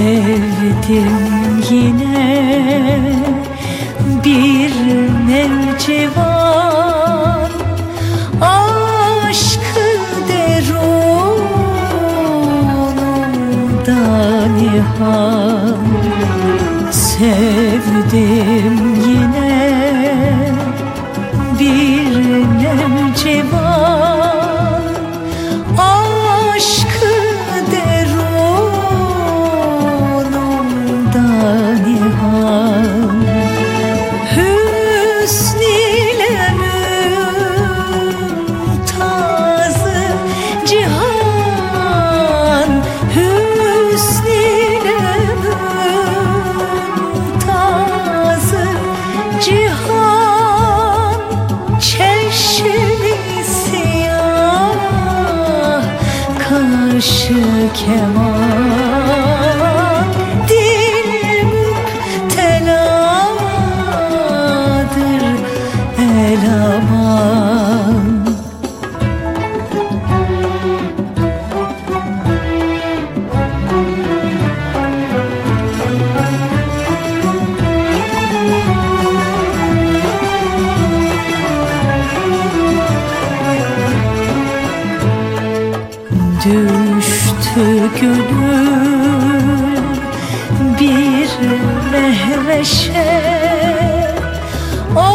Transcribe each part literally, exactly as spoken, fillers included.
Sevdim yine bir nevcivan, aşkı derununda nihan. Sevdim yine bir nevcivan, aşkı derununda nihan. Hüsniyle mümtazı cihan, hüsniyle mümtazı cihan. Çeşmi siyah, kaşı keman, dil müpteladır el aman. Düştü gönül bir mehveşe, o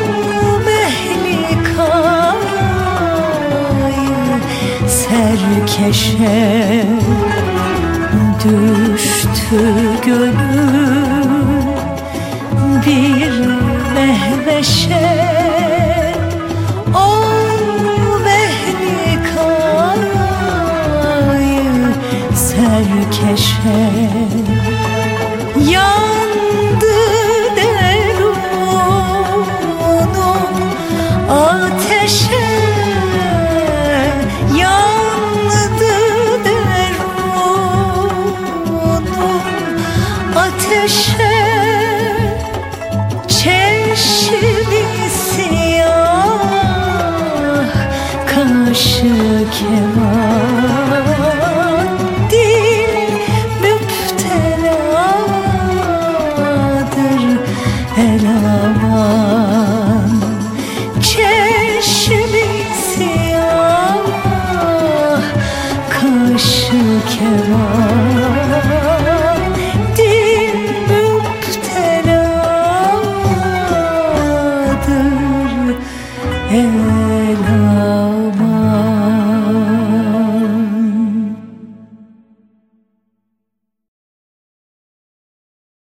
mehlikayı serkeşe. Düştü gönül bir mehveşe, o serkeşe. Yandı derunum ateşe, yandı derunum ateşe. Çeşmi siyah, kaşı keman, dil müpteladır el aman. Çeşmi siyah, kaşı keman, dil müpteladır el aman.